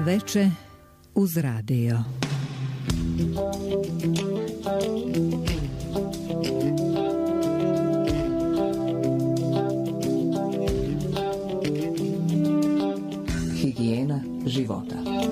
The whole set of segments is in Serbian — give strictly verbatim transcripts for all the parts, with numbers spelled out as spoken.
veče uz radio. Higijena života.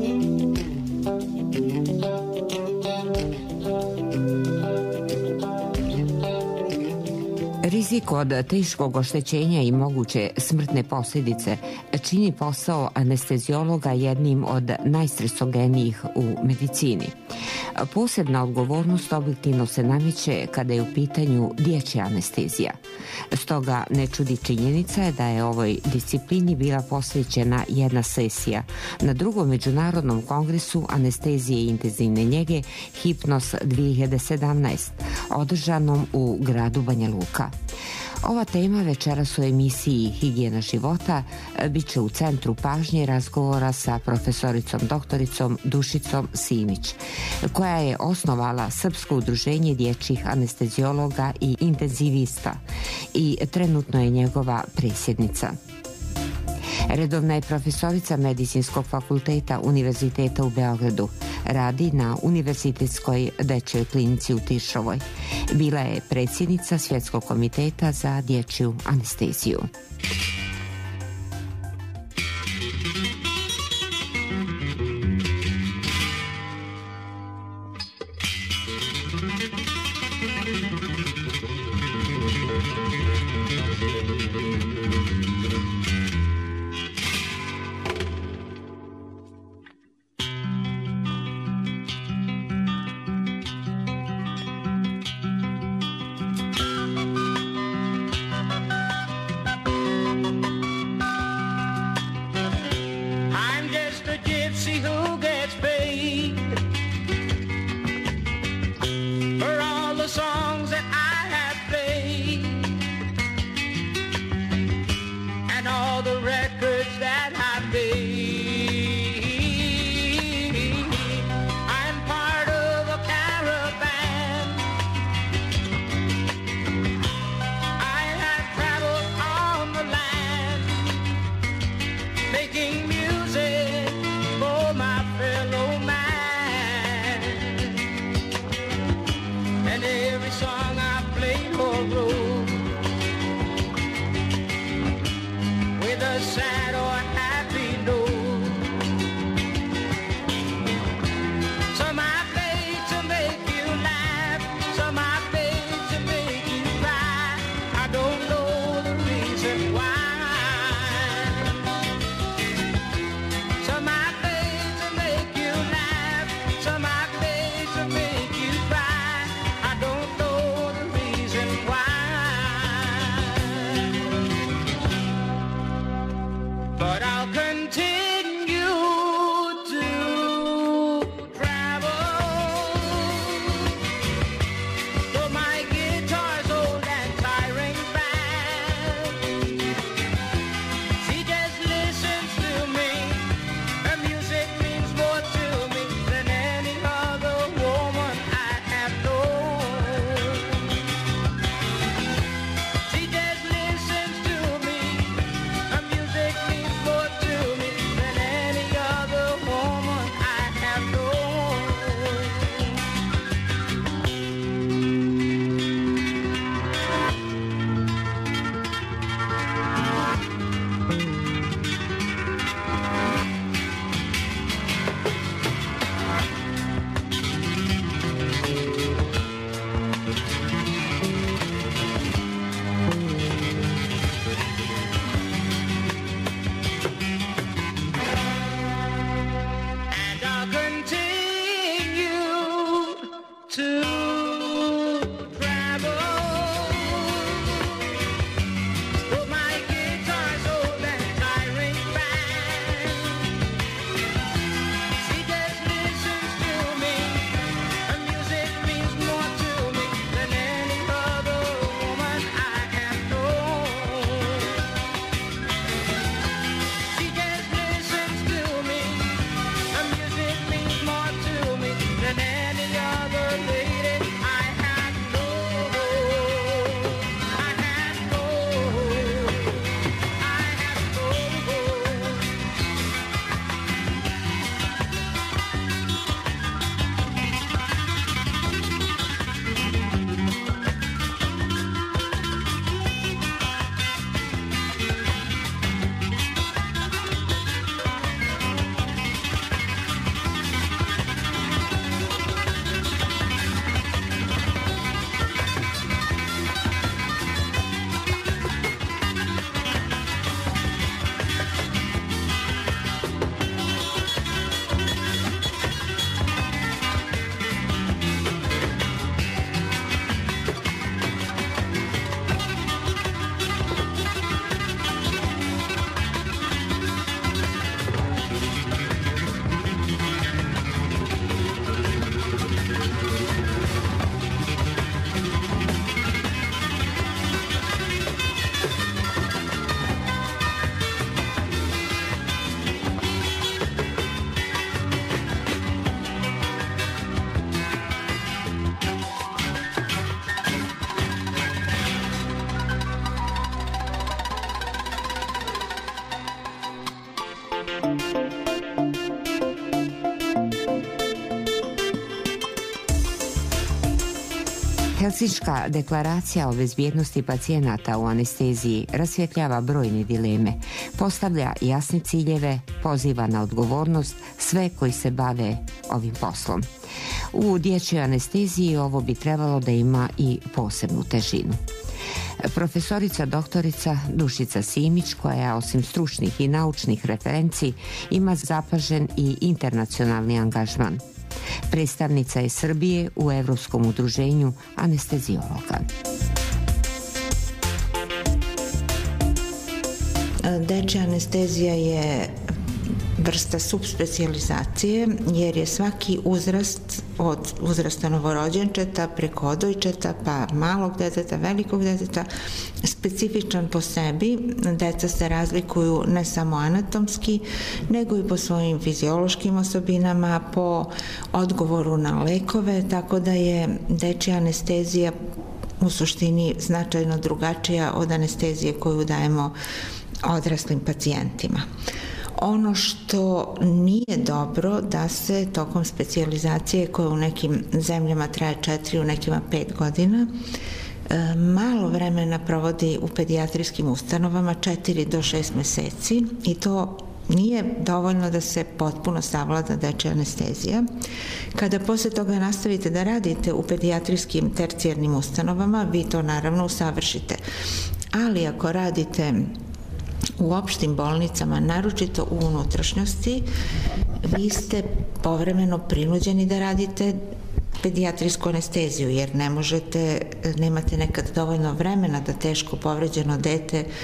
Rizik od teškog oštećenja i moguće smrtne posljedice čini posao anesteziologa jednim od najstresogenijih u medicini. Posebna odgovornost objektivno se nameće kada je u pitanju dječja anestezija. Stoga ne čudi činjenica da je ovoj disciplini bila posvećena jedna sesija na drugom međunarodnom kongresu anestezije i intenzivne njege Hipnos dvije hiljade sedamnaest, održanom u gradu Banja Luka. Ova tema večeras u emisiji Higijena života bit će u centru pažnje razgovora sa profesoricom doktoricom Dušicom Simić, koja je osnovala Srpsko udruženje dječjih anesteziologa i intenzivista i trenutno je njegova predsjednica. Redovna je profesorica Medicinskog fakulteta Univerziteta u Beogradu. Radi na Univerzitetskoj dečjoj klinici u Tiršovoj. Bila je predsjednica Svjetskog komiteta za dječju anesteziju. Why? Helsinška deklaracija o bezbjednosti pacijenata u anesteziji rasvjetljava brojne dileme, postavlja jasne ciljeve, poziva na odgovornost sve koji se bave ovim poslom. U dječjoj anesteziji ovo bi trebalo da ima i posebnu težinu. Profesorica doktorica Dušica Simić, koja osim stručnih i naučnih referenci ima zapažen i internacionalni angažman. Predstavnica je Srbije u Evropskom udruženju anestezijologa. Dečja anestezija je vrsta subspecijalizacije, jer je svaki uzrast od uzrasta novorođenčeta preko odojčeta pa malog deteta, velikog deteta specifičan po sebi. Deca se razlikuju ne samo anatomski, nego i po svojim fiziološkim osobinama, po odgovoru na lekove, tako da je dečja anestezija u suštini značajno drugačija od anestezije koju dajemo odraslim pacijentima. Ono što nije dobro da se tokom specijalizacije, koja u nekim zemljama traje četiri, u nekima pet godina, malo vremena provodi u pedijatrijskim ustanovama, četiri do šest meseci, i to nije dovoljno da se potpuno savlada dečja anestezija. Kada posle toga nastavite da radite u pedijatrijskim tercijarnim ustanovama, vi to naravno usavršite. Ali ako radite u opštim bolnicama, naročito u unutrašnjosti, vi ste povremeno prinuđeni da radite pedijatrijsku anesteziju, jer ne možete, nemate nekad dovoljno vremena da teško povređeno dete e,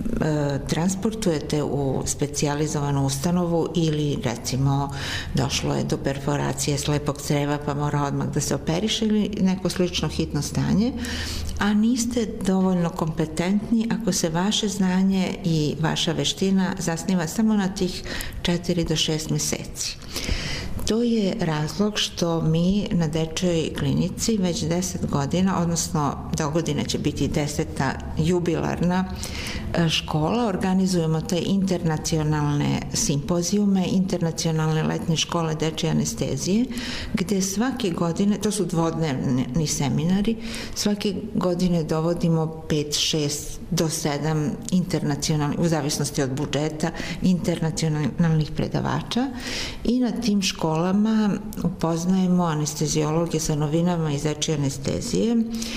transportujete u specijalizovanu ustanovu, ili recimo došlo je do perforacije slepog creva pa mora odmah da se operiše, ili neko slično hitno stanje, a niste dovoljno kompetentni ako se vaše znanje i vaša veština zasniva samo na tih četiri do šest meseci. To je razlog što mi na dečjoj klinici već deset godina, odnosno dogodine će biti deseta jubilarna škola, organizujemo te internacionalne simpozijume, internacionalne letnje škole dečje anestezije, gde svake godine, to su dvodnevni seminari, svake godine dovodimo pet, šest do sedam internacionalnih, u zavisnosti od budžeta, internacionalnih predavača, i na tim školama upoznajemo anestezijologe sa novinama iz dečje anestezije.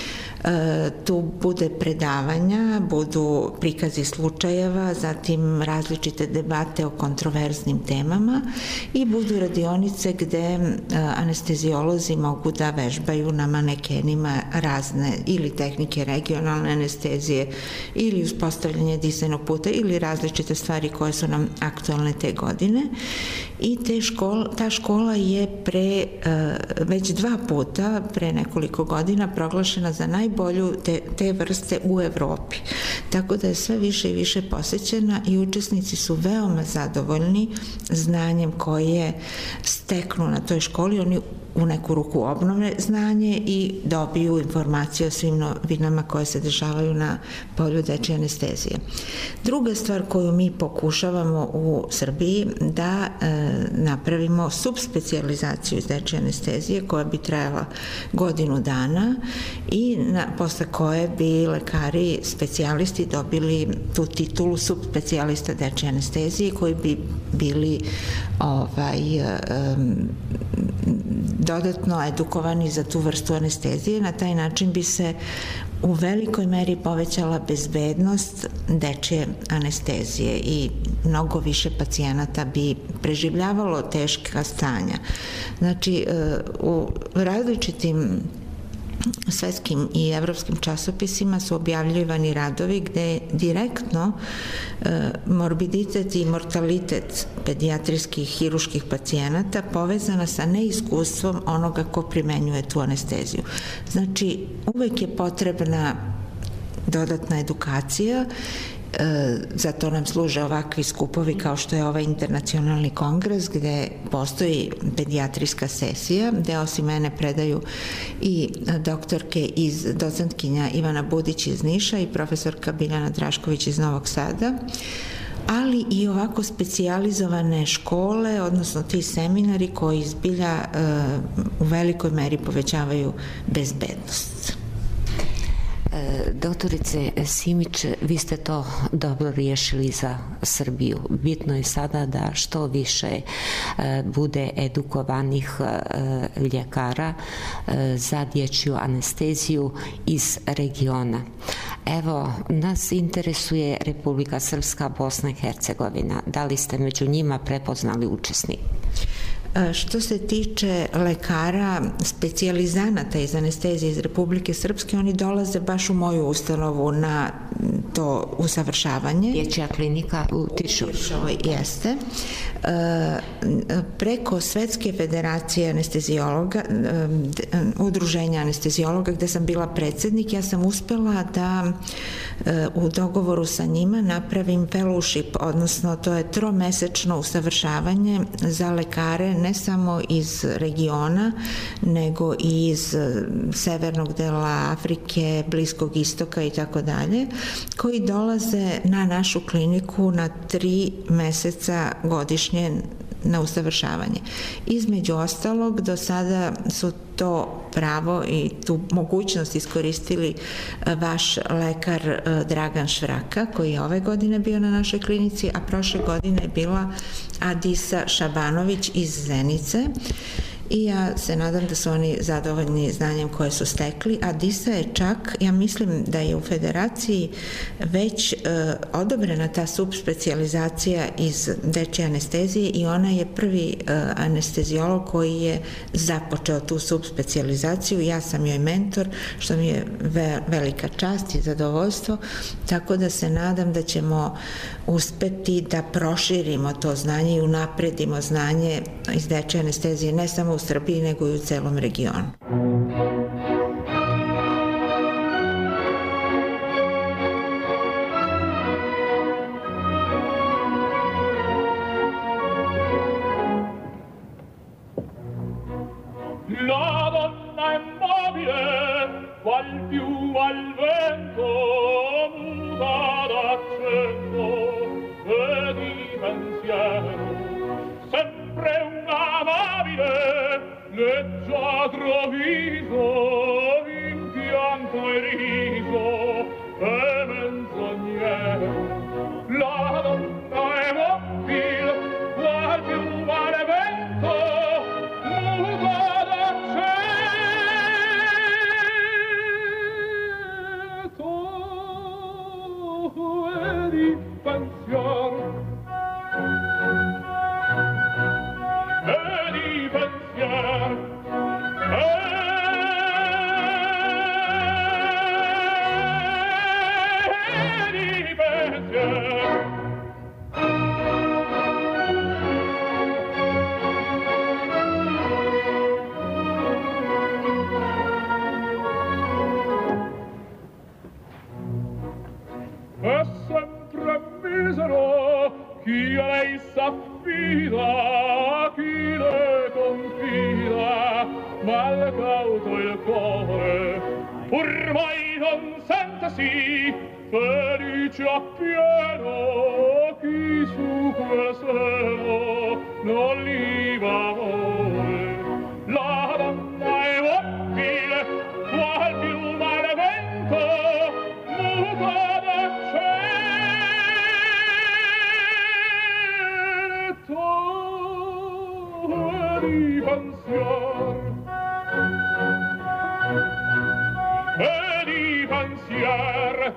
E, tu bude predavanja, budu prikazi slučajeva, zatim različite debate o kontroverznim temama i budu radionice gde e, anestezijolozi mogu da vežbaju na manekenima razne ili tehnike regionalne anestezije ili uspostavljanje disajnog puta ili različite stvari koje su nam aktualne te godine. I te škola, ta škola je pre e, već dva puta, pre nekoliko godina, proglašena za najbolju te, te vrste u Evropi. Tako da je sve više i više posećena i učesnici su veoma zadovoljni znanjem koje steknu na toj školi. Oni u neku ruku obnove znanje i dobiju informacije o svim novinama koje se dešavaju na polju dečje anestezije. Druga stvar koju mi pokušavamo u Srbiji da e, napravimo subspecijalizaciju iz dečje anestezije koja bi trajala godinu dana i na, posle koje bi lekari specijalisti dobili tu titulu subspecijalista dečje anestezije koji bi bili ovaj um, dodatno edukovani za tu vrstu anestezije. Na taj način bi se u velikoj meri povećala bezbednost dečje anestezije i mnogo više pacijenata bi preživljavalo teška stanja. Znači, u različitim svetskim i evropskim časopisima su objavljivani radovi gde direktno e, morbiditet i mortalitet pedijatrijskih hiruških pacijenata povezana sa neiskustvom onoga ko primenjuje tu anesteziju. Znači, uvek je potrebna dodatna edukacija. E, zato nam služe ovakvi skupovi kao što je ovaj internacionalni kongres gde postoji pedijatrijska sesija gde osim mene predaju i doktorke iz docentkinja Ivana Budić iz Niša i profesorka Biljana Drašković iz Novog Sada, ali i ovako specijalizovane škole, odnosno ti seminari koji zbilja e, u velikoj meri povećavaju bezbednost. Doktorice Simić, vi ste to dobro riješili za Srbiju. Bitno je sada da što više bude edukovanih ljekara za dječju anesteziju iz regiona. Evo, nas interesuje Republika Srpska, Bosna i Hercegovina. Da li ste među njima prepoznali učesnike? Što se tiče lekara, specijalizanata iz anestezije iz Republike Srpske, oni dolaze baš u moju ustanovu na to usavršavanje. Dječja klinika u Tiršovoj. Tiršovoj jeste. Preko Svetske federacije anestezijologa, udruženja anestezijologa gde sam bila predsednik, ja sam uspela da u dogovoru sa njima napravim fellowship, odnosno to je tromesečno usavršavanje za lekare ne samo iz regiona, nego i iz severnog dela Afrike, Bliskog istoka i tako dalje, koji dolaze na našu kliniku na tri meseca godišnje na usavršavanje. Između ostalog, do sada su to pravo i tu mogućnost iskoristili vaš lekar Dragan Švraka, koji je ove godine bio na našoj klinici, a prošle godine je bila Adisa Šabanović iz Zenice. I ja se nadam da su oni zadovoljni znanjem koje su stekli. Adisa je čak, ja mislim da je u federaciji već e, odobrena ta subspecijalizacija iz dečje anestezije i ona je prvi e, anestezijolog koji je započeo tu subspecijalizaciju. Ja sam joj mentor, što mi je ve, velika čast i zadovoljstvo, tako da se nadam da ćemo uspeti da proširimo to znanje i unapredimo znanje iz dečje anestezije, ne samo u Srbiji, nego i u celom regionu. La donna è mobile, qual più al vento, muta d'accento e di pensiero, sempre un'amabile, leggiadro viso, impianto e riso e menzognero. La donna è mobile, qual più al vento, muta di pensiero e di pensiero e di pensiero. È sempre misero chi a lei s'affida, chi le confida, mal cauto il cuore, pur mai consentesi, felice appieno, chi su quel seno non li va amore. La donna è mobile, qual più male vento, muta di pensiero e di pensiero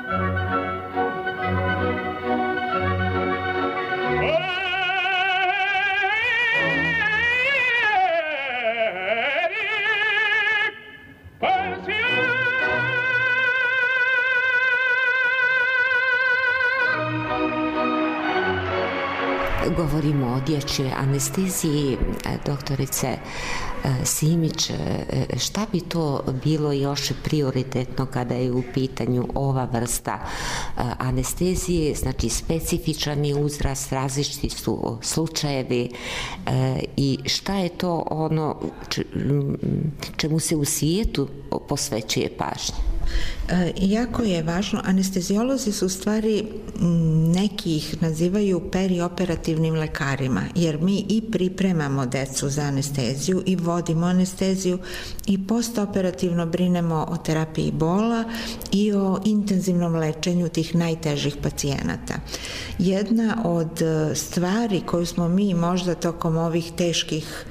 Govorimo o dječjoj anesteziji. Doktorice Simić, šta bi to bilo još prioritetno kada je u pitanju ova vrsta anestezije, znači specifičan je uzrast, različiti su slučajevi i šta je to ono čemu se u svijetu posvećuje pažnja? E, jako je važno, anestezijolozi su u stvari, neki ih nazivaju perioperativnim lekarima, jer mi i pripremamo decu za anesteziju i vodimo anesteziju i postoperativno brinemo o terapiji bola i o intenzivnom lečenju tih najtežih pacijenata. Jedna od stvari koju smo mi možda tokom ovih teških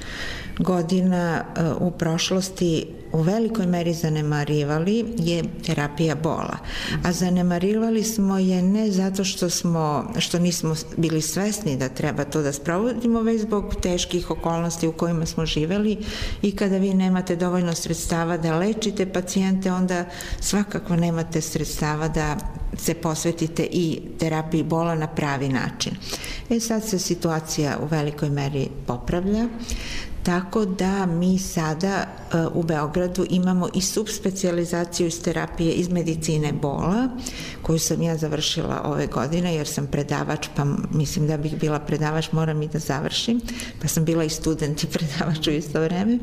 godina u prošlosti u velikoj meri zanemarivali je terapija bola. A zanemarivali smo je ne zato što smo, što nismo bili svesni da treba to da sprovodimo, već zbog teških okolnosti u kojima smo živeli i kada vi nemate dovoljno sredstava da lečite pacijente, onda svakako nemate sredstava da se posvetite i terapiji bola na pravi način. E sad se situacija u velikoj meri popravlja, tako da mi sada uh, u Beogradu imamo i subspecijalizaciju iz terapije iz medicine bola, koju sam ja završila ove godine, jer sam predavač, pa mislim da bih bila predavač, moram i da završim, pa sam bila i student i predavač u isto vreme.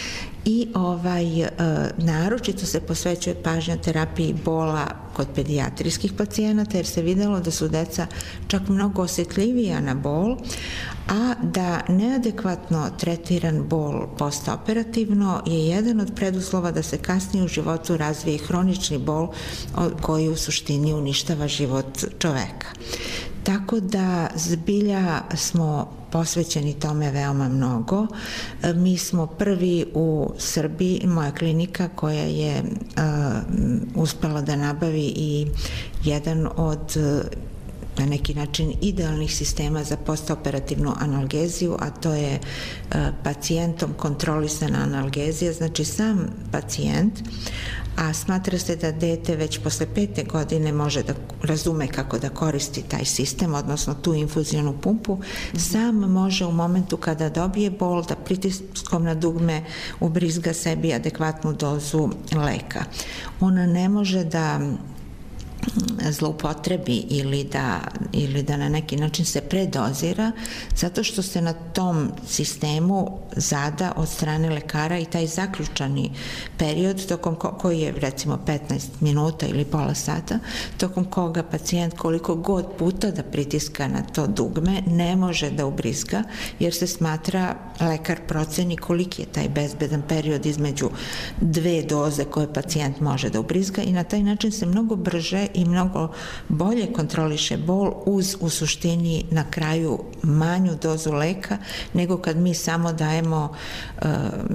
I ovaj, e, naročito se posvećuje pažnja terapiji bola kod pedijatrijskih pacijenata, jer se videlo da su deca čak mnogo osjetljivija na bol, a da neadekvatno tretiran bol postoperativno je jedan od preduslova da se kasnije u životu razvije hronični bol koji u suštini uništava život čoveka. Tako da zbilja smo posvećeni tome veoma mnogo. Mi smo prvi u Srbiji, moja klinika koja je uh, uspela da nabavi i jedan od na neki način idealnih sistema za postoperativnu analgeziju, a to je uh, pacijentom kontrolisana analgezija, znači sam pacijent, a smatra se da dete već posle pete godine može da razume kako da koristi taj sistem, odnosno tu infuzijonu pumpu, sam može u momentu kada dobije bol da pritiskom na dugme ubrizga sebi adekvatnu dozu leka. Ona ne može da zloupotrebi ili da, ili da na neki način se predozira, zato što se na tom sistemu zada od strane lekara i taj zaključani period tokom ko, koji je recimo petnaest minuta ili pola sata, tokom koga pacijent koliko god puta da pritiska na to dugme ne može da ubrizga, jer se smatra, lekar proceni koliki je taj bezbedan period između dve doze koje pacijent može da ubrizga i na taj način se mnogo brže i mnogo bolje kontroliše bol uz u suštini na kraju manju dozu leka nego kad mi samo dajemo, uh,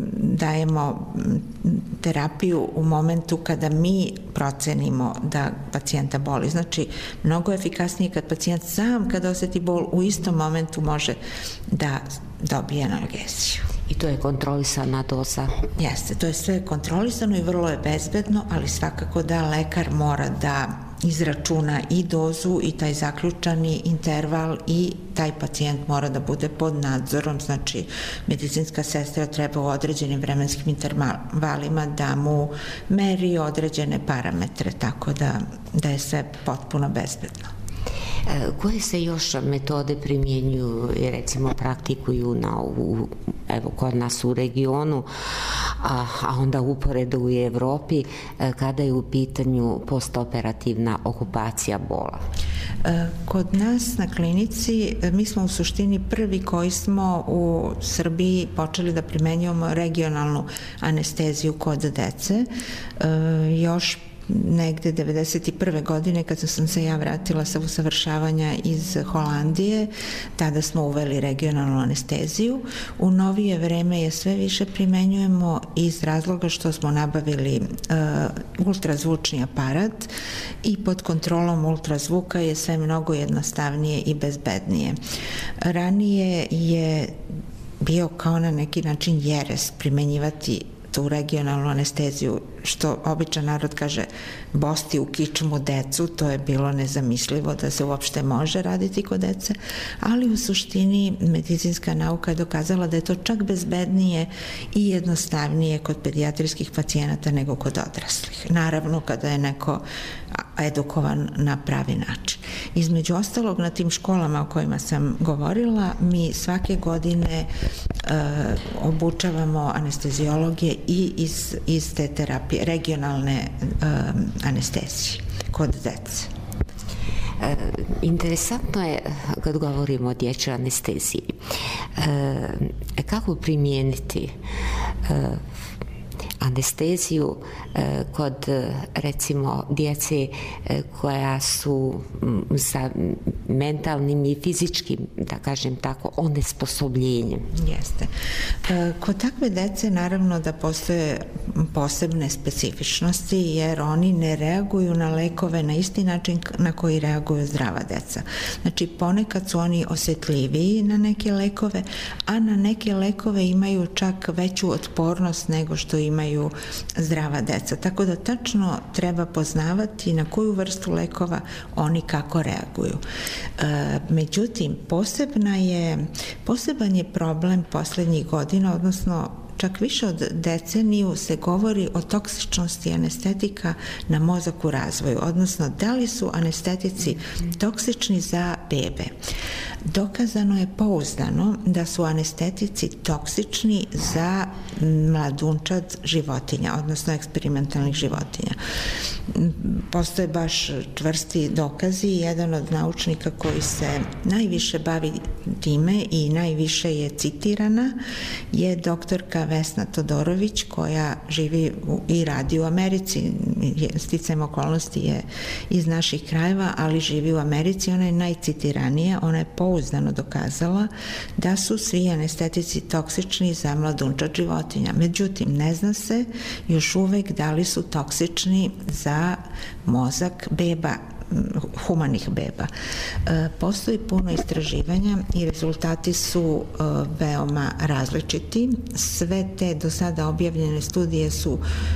dajemo terapiju u momentu kada mi procenimo da pacijenta boli. Znači, mnogo efikasnije kad pacijent sam kada osjeti bol u istom momentu može da dobije analgeziju. I to je kontrolisana doza? Jeste, to je sve kontrolisano i vrlo je bezbedno, ali svakako da lekar mora da izračuna i dozu i taj zaključani interval i taj pacijent mora da bude pod nadzorom, znači medicinska sestra treba u određenim vremenskim intervalima da mu meri određene parametre, tako da, da je sve potpuno bezbedno. Koje se još metode primjenjuju i recimo praktikuju na, u, evo, kod nas u regionu, a, a onda uporedo u Evropi kada je u pitanju postoperativna okupacija bola? Kod nas na klinici mi smo u suštini prvi koji smo u Srbiji počeli da primenjujemo regionalnu anesteziju kod dece. Još negde devedeset prve godine kada sam se ja vratila sa usavršavanja iz Holandije, tada smo uveli regionalnu anesteziju. U novije vreme je sve više primenjujemo iz razloga što smo nabavili uh, ultrazvučni aparat i pod kontrolom ultrazvuka je sve mnogo jednostavnije i bezbednije. Ranije je bio kao na neki način jeres primenjivati tu regionalnu anesteziju, što običan narod kaže bosti u kičmu decu, to je bilo nezamislivo da se uopšte može raditi kod dece, ali u suštini medicinska nauka je dokazala da je to čak bezbednije i jednostavnije kod pedijatrijskih pacijenata nego kod odraslih. Naravno, kada je neko edukovan na pravi način. Između ostalog, na tim školama o kojima sam govorila, mi svake godine uh, obučavamo anesteziologe i iz, iz te terapije, regionalne uh, anestezije kod dece. E, interesantno je kad govorimo o dječjoj anesteziji. E, kako primijeniti e, anesteziju e, kod recimo djece e, koja su m, sa mentalnim i fizičkim, da kažem tako, onesposobljenjem. Jeste. E, kod takve dece naravno da postoje posebne specifičnosti, jer oni ne reaguju na lekove na isti način na koji reaguju zdrava deca. Znači ponekad su oni osjetljiviji na neke lekove, a na neke lekove imaju čak veću otpornost nego što imaju zdrava deca. Tako da tačno treba poznavati na koju vrstu lekova oni kako reaguju. E, međutim, posebna je, poseban je problem poslednjih godina, odnosno čak više od deceniju se govori o toksičnosti anestetika na mozak u razvoju, odnosno da li su anestetici toksični za bebe. Dokazano je pouzdano da su anestetici toksični za mladunčad životinja, odnosno eksperimentalnih životinja. Postoje baš čvrsti dokazi. Jedan od naučnika koji se najviše bavi time i najviše je citirana je doktorka Vesna Todorović, koja živi i radi u Americi, sticajem okolnosti je iz naših krajeva, ali živi u Americi. Ona je najcitiranija, ona je pouzdano dokazala da su svi anestetici toksični za mladunčad životinja. Međutim, ne zna se još uvek da li su toksični za mozak beba, humanih beba. E, postoji puno istraživanja i rezultati su e, veoma različiti. Sve te do sada objavljene studije su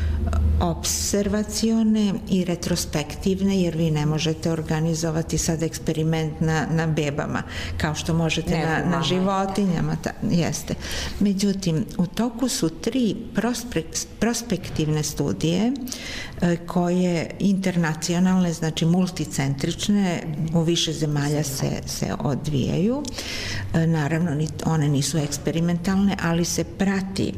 observacione i retrospektivne, jer vi ne možete organizovati sad eksperiment na, na bebama, kao što možete ne, na, na životinjama. Ta, jeste. Međutim, u toku su tri prospek, prospektivne studije e, koje internacionalne, znači multicentrične, u više zemalja se, se odvijaju. E, naravno, one nisu eksperimentalne, ali se prati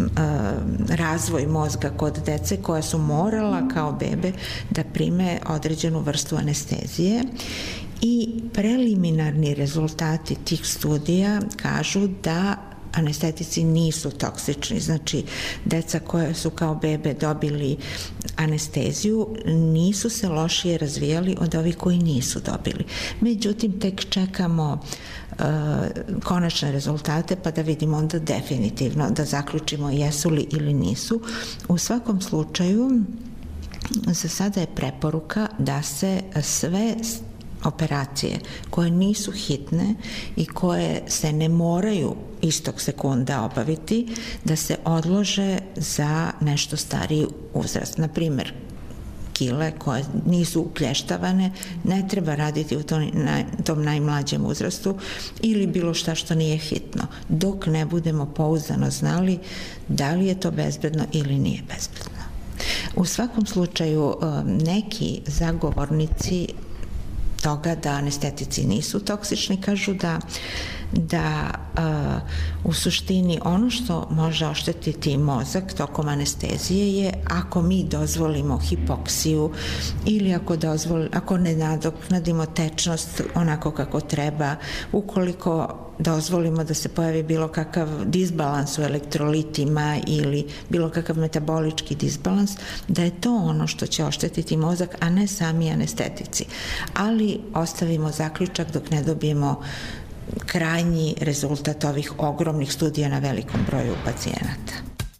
razvoj mozga kod dece koja su morala kao bebe da prime određenu vrstu anestezije, i preliminarni rezultati tih studija kažu da anestetici nisu toksični. Znači, deca koje su kao bebe dobili anesteziju nisu se lošije razvijali od ovih koji nisu dobili. Međutim, tek čekamo uh, konačne rezultate pa da vidimo onda definitivno, da zaključimo jesu li ili nisu. U svakom slučaju, za sada je preporuka da se sve operacije koje nisu hitne i koje se ne moraju istog sekunda obaviti, da se odlože za nešto stariji uzrast. Na primjer, kile koje nisu uklještavane ne treba raditi u tom, na, tom najmlađem uzrastu, ili bilo šta što nije hitno, dok ne budemo pouzdano znali da li je to bezbedno ili nije bezbedno. U svakom slučaju, neki zagovornici toga da anestetici nisu toksični kažu da da uh, u suštini ono što može oštetiti mozak tokom anestezije je ako mi dozvolimo hipoksiju ili ako, dozvoli, ako ne nadoknadimo tečnost onako kako treba, ukoliko dozvolimo da se pojavi bilo kakav disbalans u elektrolitima ili bilo kakav metabolički disbalans, da je to ono što će oštetiti mozak, a ne sami anestetici. Ali ostavimo zaključak dok ne dobijemo krajnji rezultat ovih ogromnih studija na velikom broju pacijenata.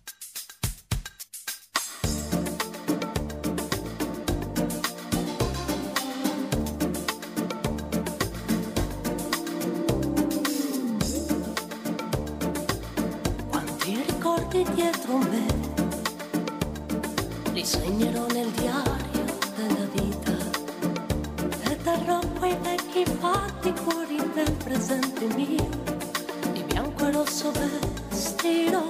Quanti ricordi dietro me li segnerò nel diario della vita e darò quei vecchi fatti cuori del presente mio, di bianco e rosso vestirò.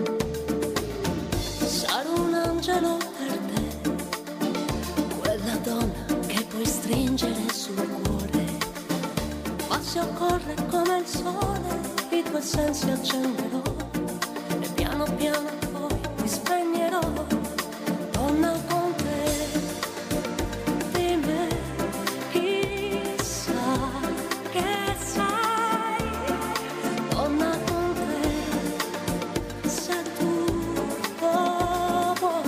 Sarò un angelo per te, quella donna stringere sul cuore, ma se occorre come il sole i tuoi sensi accenderò e piano piano poi ti spegnerò. Donna con te, di me chissà che sai. Donna con te, se tu vuoi.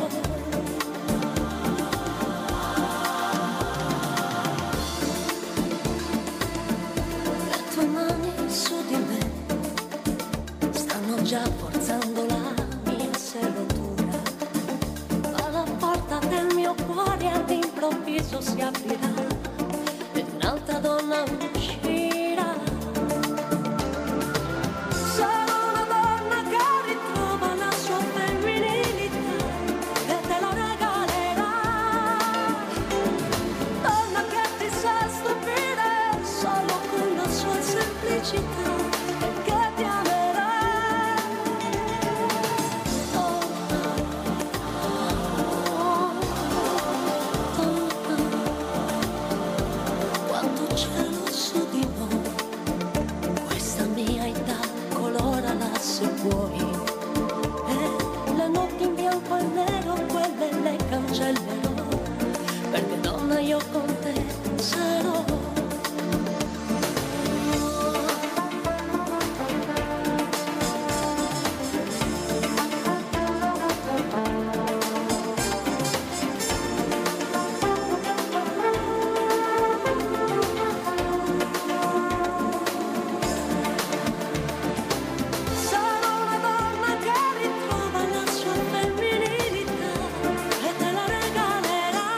Le tue mani su di me stanno già forzando la mia serratura. Alla porta del mio cuore all'improvviso si aprirà e un'altra donna uscirà. Sarà una donna che ritrova la sua femminilità e te la regalerà. Donna che ti sa stupire solo con la sua semplicità e che ti amerà. Quanto cielo su di noi, questa mia età colorala se vuoi, e le notti in bianco e nero quelle le cancellerò, perché donna io con te sarò. Sarò una donna che ritrova la sua femminilità e te la regalerà.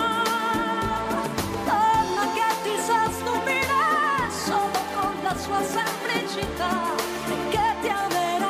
Donna che ti sa stupire solo con la sua semplicità e che ti amerà.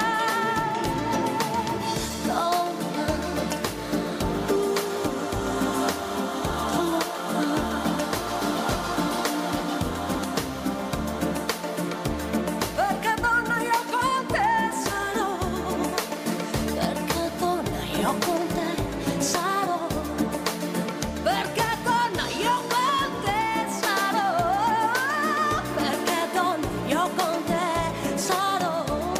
Perché donna io con te sarò, perché donna io con te sarò, perché donna io con te sarò, perché donna io con te sarò.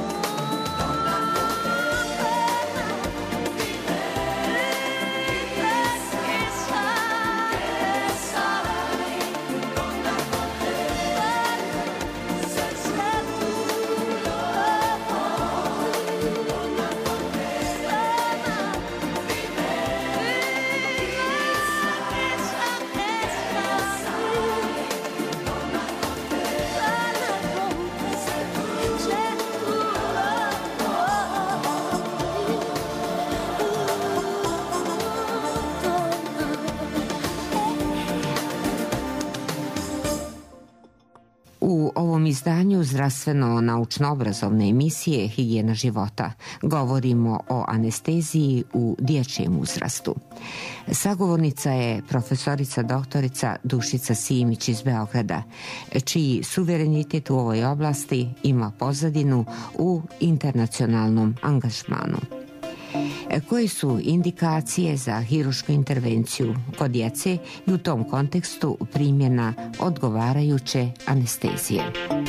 U ovom izdanju zdravstveno-naučno-obrazovne emisije Higijena života govorimo o anesteziji u dječjem uzrastu. Sagovornica je profesorica doktorica Dušica Simić iz Beograda, čiji suverenitet u ovoj oblasti ima pozadinu u internacionalnom angažmanu. Koje su indikacije za hirušku intervenciju kod djece i u tom kontekstu primjena odgovarajuće anestezije?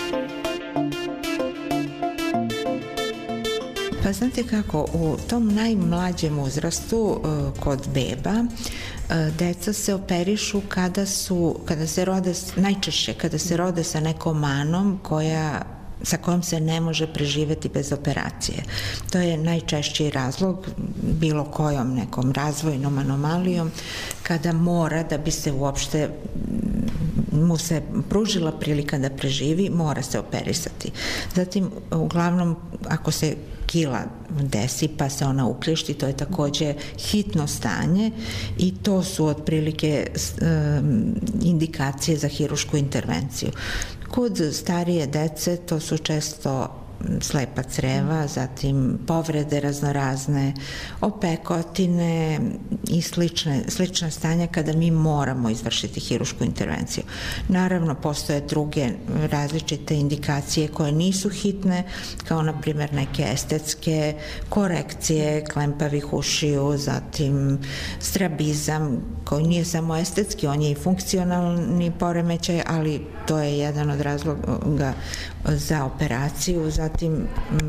Pa znate kako, u tom najmlađem uzrastu kod beba deca se operišu kada su, kada se rode, najčešće kada se rode sa nekom manom koja sa kojom se ne može preživjeti bez operacije. To je najčešći razlog bilo kojom nekom razvojnom anomalijom kada mora, da bi se uopšte mu se pružila prilika da preživi, mora se operisati. Zatim, uglavnom, ako se kila desi pa se ona uklješti, to je takođe hitno stanje i to su otprilike um, indikacije za hirušku intervenciju. Kod starije dece to su često slepa creva, zatim povrede raznorazne, opekotine i slične, slična stanja kada mi moramo izvršiti hirušku intervenciju. Naravno, postoje druge različite indikacije koje nisu hitne, kao na primjer neke estetske korekcije klempavih ušiju, zatim strabizam koji nije samo estetski, on je i funkcionalni poremećaj, ali to je jedan od razloga za operaciju, zatim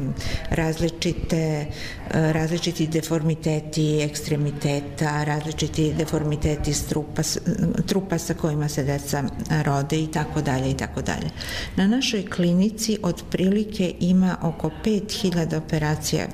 različite, različiti deformiteti ekstremiteta, različiti deformiteti strupa, trupa sa kojima se deca rode i tako dalje i tako dalje. Na našoj klinici otprilike ima oko pet hiljada operacija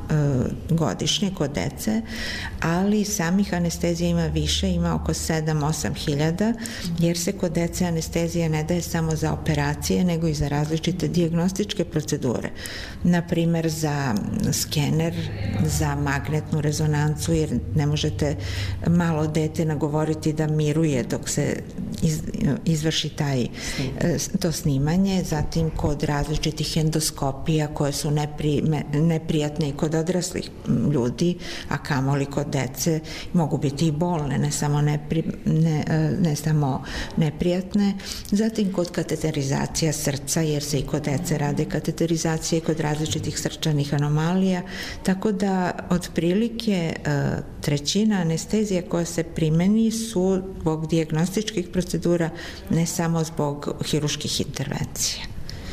godišnje kod dece, ali samih anestezija ima više, ima oko sedam do osam hiljada, jer se kod dece anestezija ne daje samo za operacije, nego i za različite dijagnostičke procedure. Na primer za skener, za magnetnu rezonancu, jer ne možete malo dete nagovoriti da miruje dok se iz, izvrši taj, to snimanje, zatim kod različitih endoskopija koje su nepri, neprijatne i kod odraslih ljudi, a kamoli kod dece, mogu biti i bolne, ne samo, nepri, ne, ne samo neprijatne. Zatim kod kateterizacija srca, jer se i kod dece rade kateterizacije kod različitih srčanih anomalija, tako da otprilike trećina anestezija koja se primeni su zbog dijagnostičkih procedura, ne samo zbog hiruških intervencija.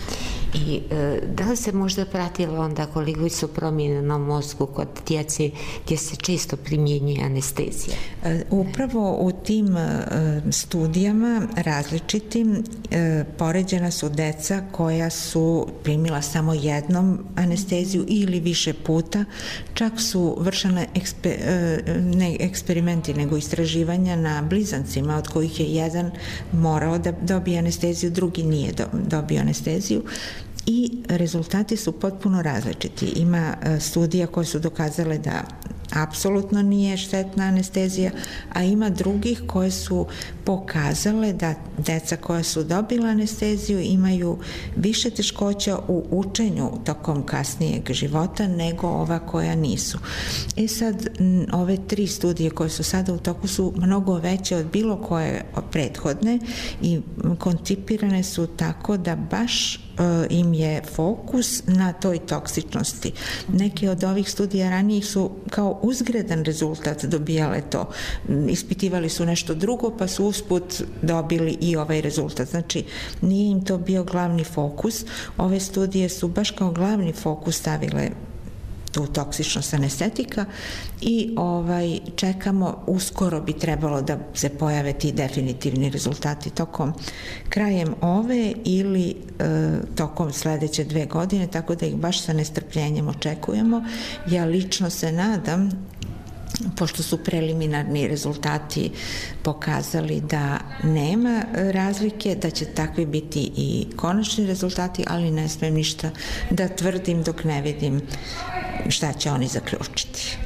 I e, da li se možda pratilo onda koliko su promjene na mozgu kod djece gdje se često primjenjuje anestezija? E, upravo u tim e, studijama različitim e, poređena su deca koja su primila samo jednom anesteziju ili više puta, čak su vršene eksper, e, ne eksperimenti nego istraživanja na blizancima, od kojih je jedan morao da dobije anesteziju, drugi nije do, dobio anesteziju. I rezultati su potpuno različiti. Ima studija koje su dokazale da apsolutno nije štetna anestezija, a ima drugih koje su pokazale da deca koja su dobila anesteziju imaju više teškoća u učenju tokom kasnijeg života nego ova koja nisu. E sad, ove tri studije koje su sada u toku su mnogo veće od bilo koje prethodne i koncipirane su tako da baš im je fokus na toj toksičnosti. Neke od ovih studija ranijih su kao uzgredan rezultat dobijale to. Ispitivali su nešto drugo, pa su usput dobili i ovaj rezultat. Znači, nije im to bio glavni fokus. Ove studije su baš kao glavni fokus stavile tu toksičnost anestetika i ovaj, čekamo, uskoro bi trebalo da se pojave ti definitivni rezultati tokom krajem ove ili e, tokom sledeće dve godine, tako da ih baš sa nestrpljenjem očekujemo. Ja lično se nadam, pošto su preliminarni rezultati pokazali da nema razlike, da će takvi biti i konačni rezultati, ali ne smem ništa da tvrdim dok ne vidim šta će oni zaključiti.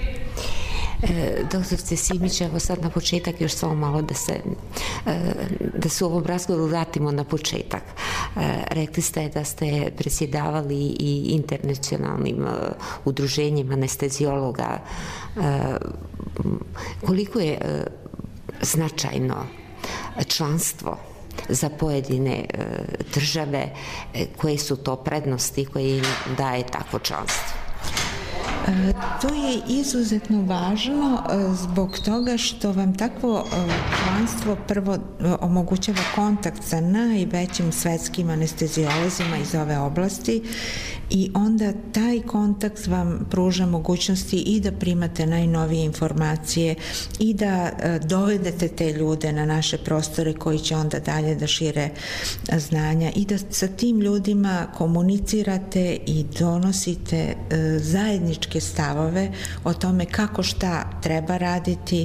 E, doktorice Simić, evo sad na početak još samo malo da se e, da se u ovom razgovoru vratimo na početak. E, rekli ste da ste predsjedavali i internacionalnim e, udruženjem anesteziologa. E, koliko je e, značajno članstvo za pojedine e, države, e, koje su to prednosti koje im daje takvo članstvo? E, to je izuzetno važno e, zbog toga što vam takvo e, članstvo prvo e, omogućava kontakt sa najvećim svetskim anesteziolozima iz ove oblasti i onda taj kontakt vam pruža mogućnosti i da primate najnovije informacije i da e, dovedete te ljude na naše prostore koji će onda dalje da šire znanja i da sa tim ljudima komunicirate i donosite e, zajedničke stavove o tome kako šta treba raditi,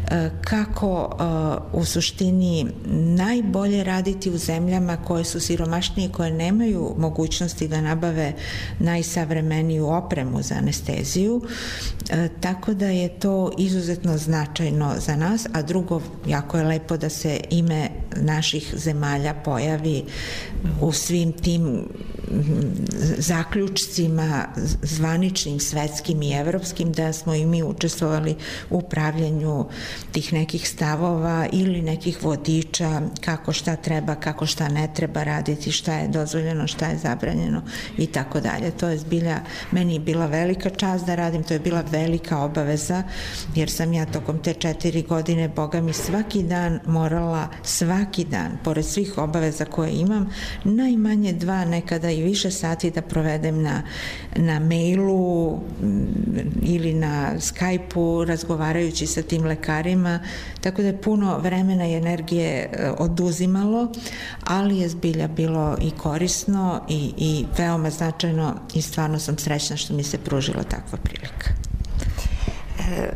kako u suštini najbolje raditi u zemljama koje su siromašnije, koje nemaju mogućnosti da nabave najsavremeniju opremu za anesteziju, tako da je to izuzetno značajno za nas, a drugo, jako je lepo da se ime naših zemalja pojavi u svim tim zaključcima zvaničnim, svetskim i evropskim, da smo i mi učestvovali u pravljenju tih nekih stavova ili nekih vodiča kako šta treba, kako šta ne treba raditi, šta je dozvoljeno, šta je zabranjeno i tako dalje. To je zbilja, meni je bila velika čast da radim, to je bila velika obaveza, jer sam ja tokom te četiri godine, Boga mi, svaki dan morala, svaki dan, pored svih obaveza koje imam, najmanje dva, nekada i više sati da provedem na, na mailu ili na Skype-u, razgovarajući sa tim lekarima, tako da je puno vremena i energije oduzimalo, ali je zbilja bilo i korisno i, i veoma značajno i stvarno sam srećna što mi se pružila takva prilika. E,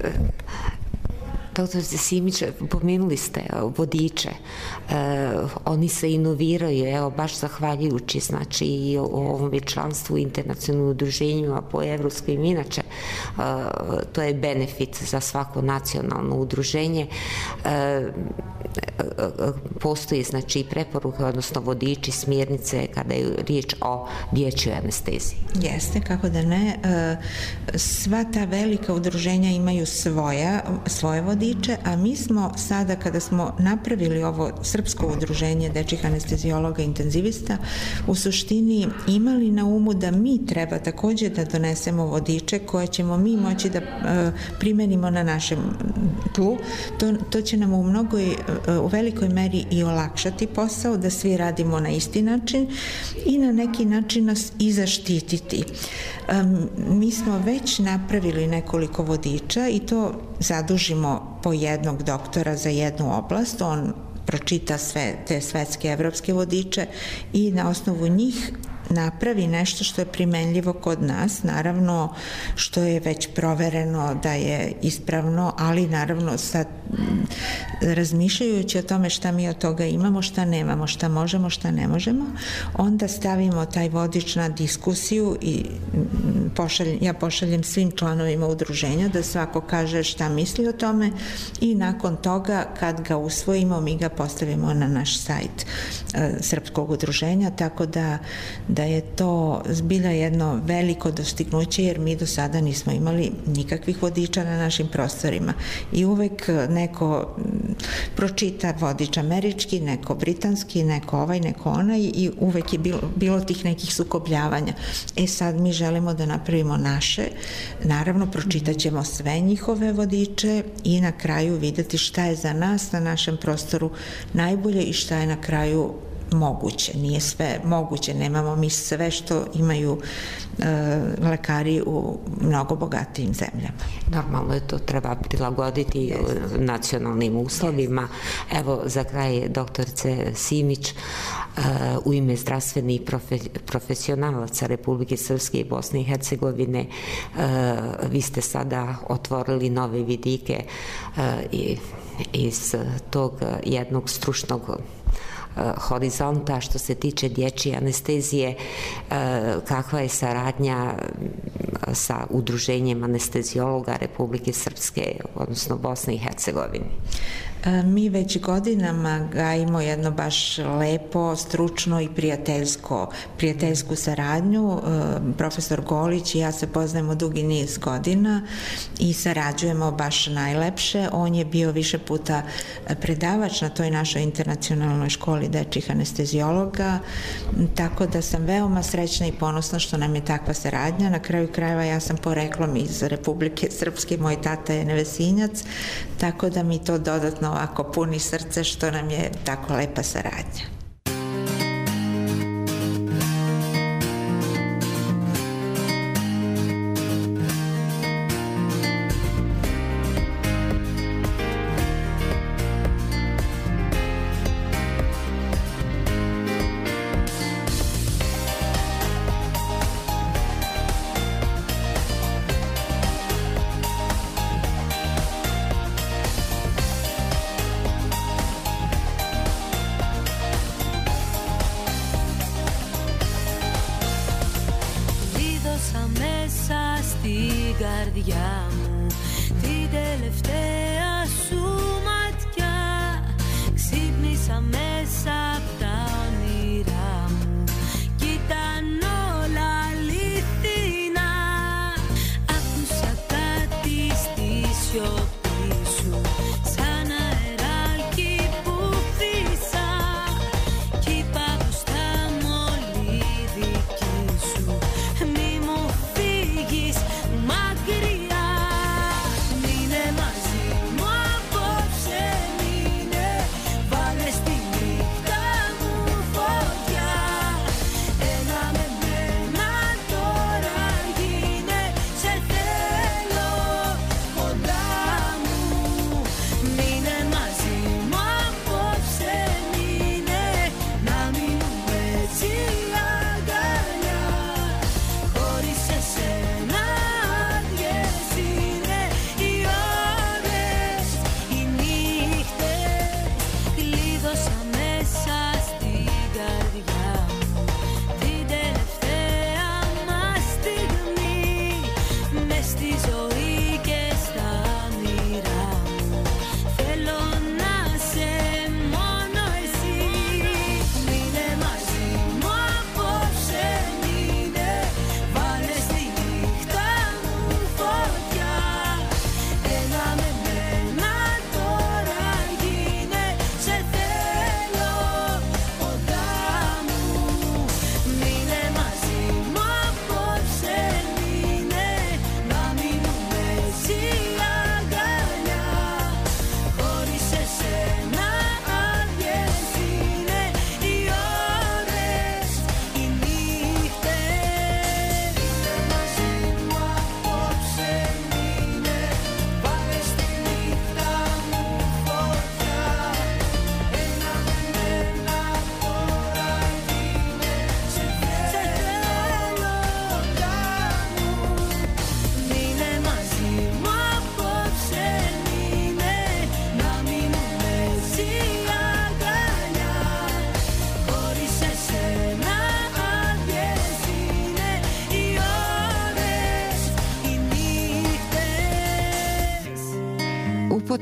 Doktor Simić, pomenuli ste vodiče, e, oni se inoviraju, evo baš zahvaljujući znači i o ovom članstvu u internacionalnom udruženju, a po evropskim inače, e, to je benefit za svako nacionalno udruženje. E, postoji znači preporuke, odnosno vodiči, smjernice kada je riječ o dječjoj anesteziji. Jeste, kako da ne. Sva ta velika udruženja imaju svoja, svoje vodiče, a mi smo sada kada smo napravili ovo srpsko udruženje dečjih anesteziologa i intenzivista, u suštini imali na umu da mi treba takođe da donesemo vodiče koje ćemo mi moći da primenimo na našem tlu. To, to će nam u mnogoj, u velikoj meri i olakšati posao, da svi radimo na isti način i na neki način nas i zaštititi. Um, mi smo već napravili nekoliko vodiča i to zadužimo po jednog doktora za jednu oblast, on pročita sve te svetske evropske vodiče i na osnovu njih napravi nešto što je primenljivo kod nas, naravno što je već provereno da je ispravno, ali naravno sad razmišljajući o tome šta mi od toga imamo, šta nemamo, šta možemo, šta ne možemo, onda stavimo taj vodič na diskusiju i pošalj, ja pošaljem svim članovima udruženja da svako kaže šta misli o tome i nakon toga kad ga usvojimo mi ga postavimo na naš sajt e, Srpskog udruženja, tako da da je to zbilja jedno veliko dostignuće jer mi do sada nismo imali nikakvih vodiča na našim prostorima i uvek neko pročita vodič američki, neko britanski, neko ovaj, neko onaj i uvek je bilo, bilo tih nekih sukobljavanja. E sad mi želimo da napravimo naše, naravno pročitat ćemo sve njihove vodiče i na kraju videti šta je za nas na našem prostoru najbolje i šta je na kraju moguće, nije sve moguće, nemamo mi sve što imaju e, lekari u mnogo bogatijim zemljama. Normalno je to treba prilagoditi yes. nacionalnim uslovima. Yes. Evo za kraj doktorice Simić, e, u ime zdravstvenih profe, profesionalaca Republike Srpske i Bosne i Hercegovine, e, vi ste sada otvorili nove vidike e, i, iz tog jednog stručnog horizonta što se tiče dječje anestezije, kakva je saradnja sa udruženjem anesteziologa Republike Srpske, odnosno Bosne i Hercegovine? Mi već godinama gajimo jedno baš lepo, stručno i prijateljsko, prijateljsku saradnju. Profesor Golić i ja se poznajemo dugi niz godina i sarađujemo baš najlepše. On je bio više puta predavač na toj našoj internacionalnoj školi dečjih anesteziologa, tako da sam veoma srećna i ponosna što nam je takva saradnja. Na kraju krajeva ja sam poreklom iz Republike Srpske, moj tata je Nevesinjac, tako da mi to dodatno ovako puni srce što nam je tako lepa saradnja.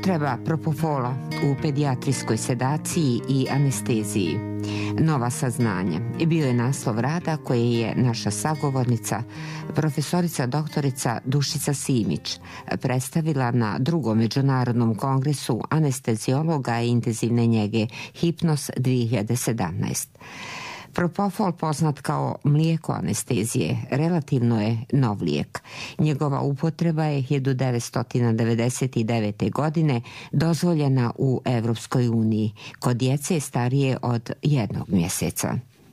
Upotreba propofola u pedijatrijskoj sedaciji i anesteziji. Nova saznanja i bio je naslov rada koje je naša sagovornica, profesorica doktorica Dušica Simić, predstavila na drugom međunarodnom kongresu anesteziologa i intenzivne njege Hipnos dve hiljade sedamnaest. Propofol, poznat kao mlijeko anestezije, relativno je nov lijek. Njegova upotreba je hiljadu devetsto devedeset devete. godine dozvoljena u Evropskoj uniji kod djece starije od jednog mjeseca.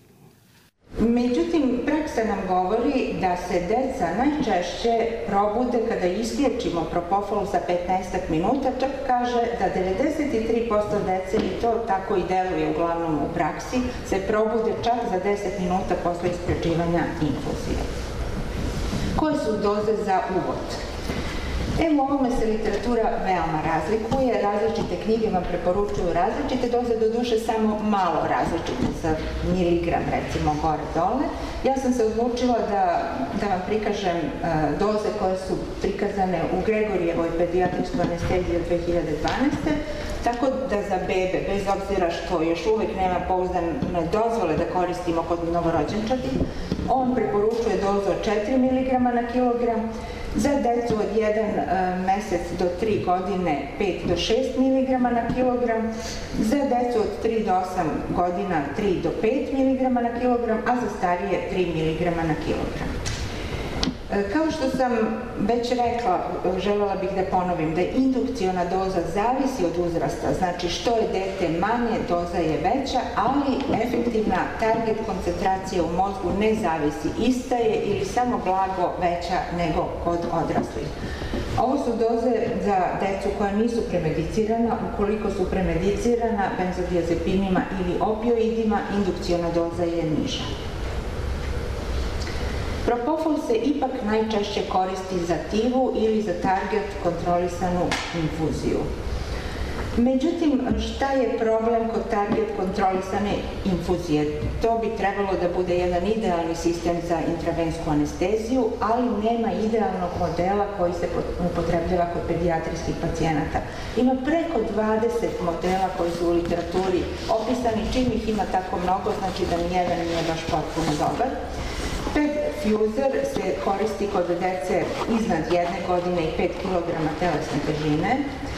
Međutim, praksa nam govori da se deca najčešće probude kada isključimo propofol za petnaest minuta, čak kaže da devedeset tri posto dece, i to tako i deluje uglavnom u praksi, se probude čak za deset minuta posle isključivanja infuzije. Koje su doze za uvod? E, u ovome se literatura veoma razlikuje, različite knjige vam preporučuju različite doze, do duše samo malo različite, za miligram recimo gore-dole. Ja sam se odlučila da, da vam prikažem uh, doze koje su prikazane u Gregorijevoj pedijatrijskoj anesteziji od dve hiljade dvanaeste. Tako da za bebe, bez obzira što još uvek nema pouzdane dozvole da koristimo kod novorođenčadi, on preporučuje dozu od četiri miligrama na kilogram, za decu od jedan mesec do tri godine pet do šest miligrama na kilogram, za decu od tri do osam godina tri do pet miligrama na kilogram, a za starije tri miligrama na kilogram. Kao što sam već rekla, željela bih da ponovim da indukciona doza zavisi od uzrasta, znači što je dete manje, doza je veća, ali efektivna target koncentracija u mozgu ne zavisi, ista je ili samo blago veća nego kod odraslih. Ovo su doze za decu koja nisu premedicirana. Ukoliko su premedicirana benzodiazepinima ili opioidima, indukciona doza je niža. Propofol se ipak najčešće koristi za tivu ili za target kontrolisanu infuziju. Međutim, šta je problem kod target kontrolisane infuzije? To bi trebalo da bude jedan idealni sistem za intravensku anesteziju, ali nema idealnog modela koji se upotrebljava kod pedijatrijskih pacijenata. Ima preko dvadeset modela koji su u literaturi opisani, čim ih ima tako mnogo, znači da nijedan nije baš potpuno dobar. Ped-fuser se koristi kod dece iznad jedne godine i pet kilograma telesne težine.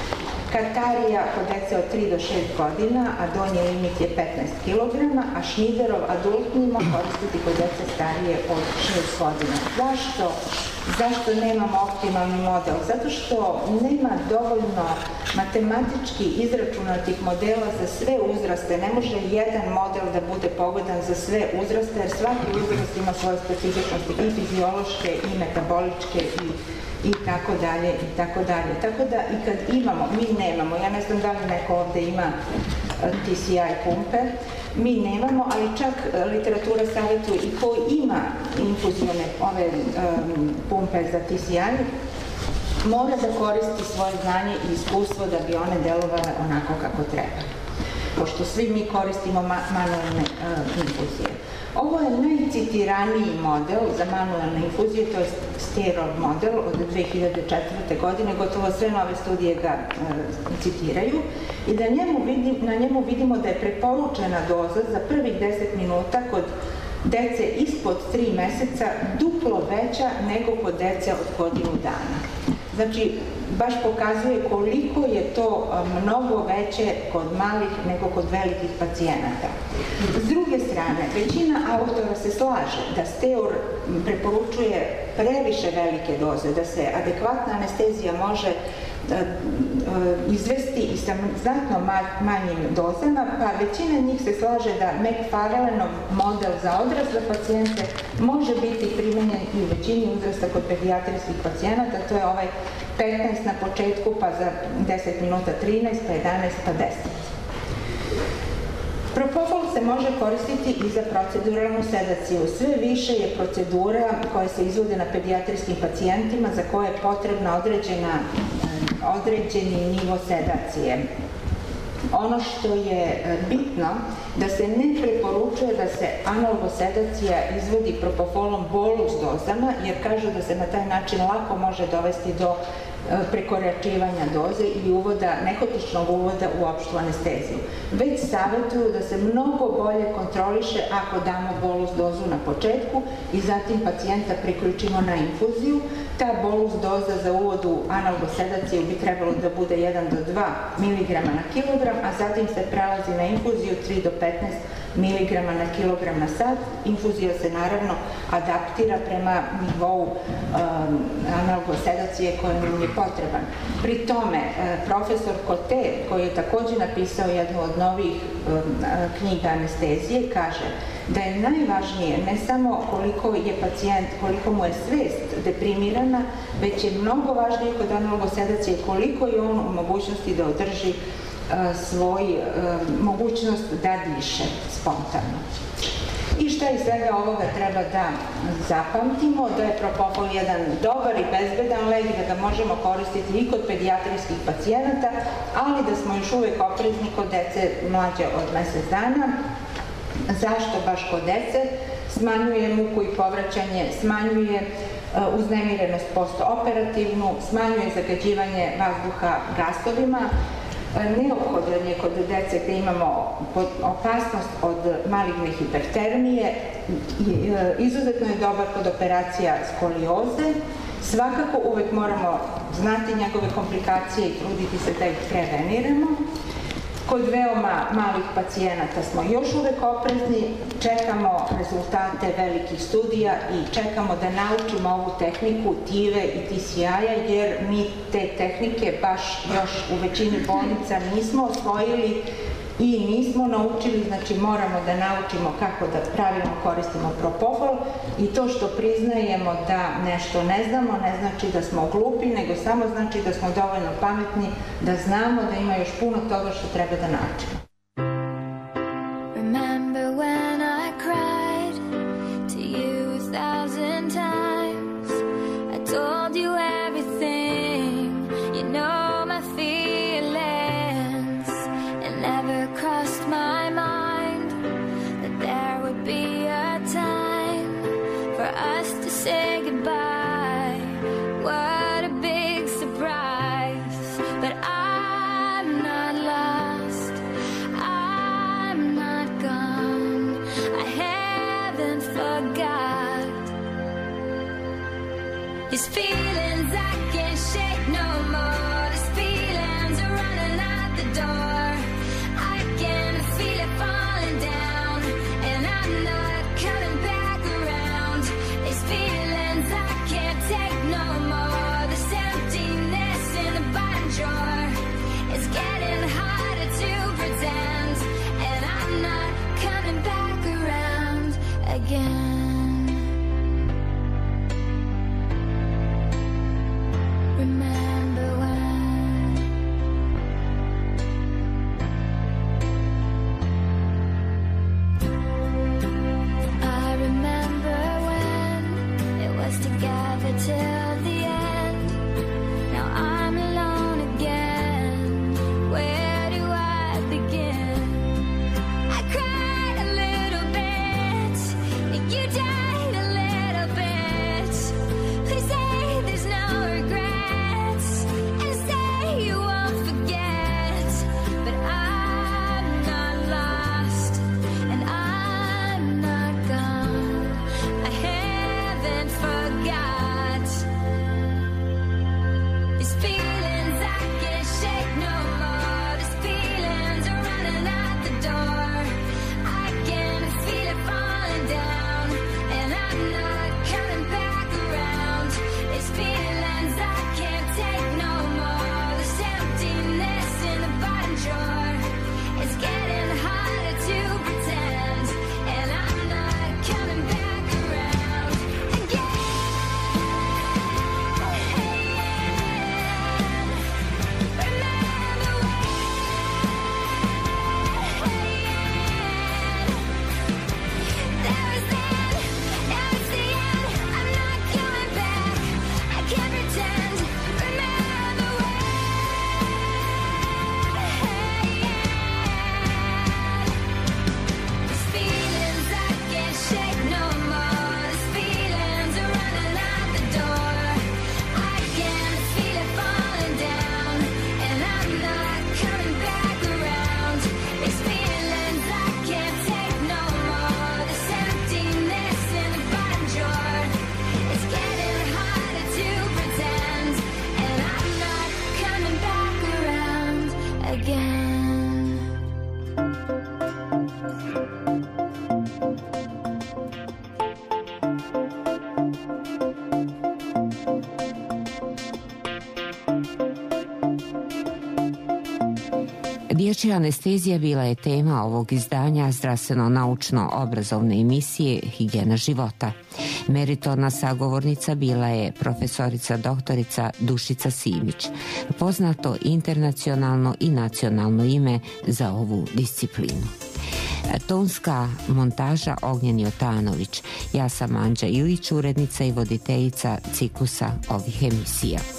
Katarija kod dece od tri do šest godina, a donji limit je petnaest kilograma, a Schneiderov adultni može koristiti kod dece starije od šest godina. Zašto? Zašto nemamo optimalni model? Zato što nema dovoljno matematički izračunatih modela za sve uzraste. Ne može jedan model da bude pogodan za sve uzraste, jer svaki uzrast ima svoje specifičnosti i fiziološke i metaboličke i i tako dalje, i tako dalje. Tako da i kad imamo, mi nemamo, ja ne znam da li neko ovde ima T C I pumpe, mi nemamo, ali čak literatura savjetuje i ko ima infuzijone ove um, pumpe za T C I, mora da koristi svoje znanje i iskustvo da bi one delovale onako kako treba. Pošto svi mi koristimo ma manualne uh, infuzije. Ovo je najcitiraniji model za manualne infuzije, to je Sterov model od dve hiljade četvrte. godine, gotovo sve nove studije ga e, citiraju i da njemu vidim, na njemu vidimo da je preporučena doza za prvih deset minuta kod dece ispod tri meseca duplo veća nego kod dece od godinu dana. Znači, baš pokazuje koliko je to mnogo veće kod malih nego kod velikih pacijenata. S druge strane, većina autora se slaže da Steur preporučuje previše velike doze, da se adekvatna anestezija može izvesti i sa znatno manjim dozama, pa većina njih se slaže da McFarlaneov model za odrasle pacijente može biti primenjen i u većini uzrasta kod pedijatrijskih pacijenata, to je ovaj petnaest na početku, pa za deset minuta trinaest, pa jedanaest, pa deset. Propofol se može koristiti i za proceduralnu sedaciju. Sve više je procedura koje se izvode na pedijatrijskim pacijentima za koje je potrebna određena, određeni nivo sedacije. Ono što je bitno, da se ne preporučuje da se analgosedacija izvodi propofolom bolus dozama, jer kažu da se na taj način lako može dovesti do prekoračivanja doze ili uvoda, nehotičnog uvoda u opštu anesteziju. Već savjetuju da se mnogo bolje kontroliše ako damo bolus dozu na početku i zatim pacijenta priključimo na infuziju. Ta bolus doza za uvod u analgosedaciju bi trebalo da bude jedan do dva miligrama na kilogram, a zatim se prelazi na infuziju tri do petnaest miligrama na kilogram na sat. Infuzija se naravno adaptira prema nivou um, analgosedacije koja nam je potreban. Pri tome, profesor Cote, koji je također napisao jednu od novih um, knjiga anestezije, kaže da je najvažnije ne samo koliko je pacijent, koliko mu je svest deprimirana, već je mnogo važnije kod analgosedacije koliko je on u mogućnosti da održi svoj mogućnost da diše spontano. I šta iz svega ovoga treba da zapamtimo? Da je propofol jedan dobar i bezbedan lek, da ga možemo koristiti i kod pedijatrijskih pacijenata, ali da smo još uvek oprezni kod dece mlađe od mesec dana. Zašto baš kod dece? Smanjuje muku i povraćanje, smanjuje uznemirenost postoperativnu, smanjuje zagađivanje vazduha gasovima. Neophodan je kod dece gde imamo opasnost od maligne hipertermije, izuzetno je dobar kod operacija skolioze. Svakako uvek moramo znati njegove komplikacije i truditi se da ih preveniramo. Kod veoma malih pacijenata smo još uvek oprezni, čekamo rezultate velikih studija i čekamo da naučimo ovu tehniku T I V E i T C I-a, jer mi te tehnike baš još u većini bolnica nismo osvojili i nismo naučili, znači moramo da naučimo kako da pravilno koristimo propofol i to što priznajemo da nešto ne znamo ne znači da smo glupi, nego samo znači da smo dovoljno pametni da znamo da ima još puno toga što treba da naučimo. Remember when I cried to you a thousand times, I told you everything, you know my feelings, it never crossed my mind that there would be a time for us to say goodbye. What a big surprise, but I'm not lost, I'm not gone, I haven't forgot these feelings I can't shake no more. These feelings are running out the door. I can feel it falling down, and I'm not coming back around. These feelings I can't take no more. This emptiness in the bottom drawer is getting harder to pretend, and I'm not coming back around again. Inače, anestezija bila je tema ovog izdanja zdravstveno-naučno-obrazovne emisije Higijena života. Meritorna sagovornica bila je profesorica doktorica Dušica Simić, poznato internacionalno i nacionalno ime za ovu disciplinu. Tonska montaža Ognjen Jotanović. Ja sam Anđa Ilić, urednica i voditeljica ciklusa ovih emisija.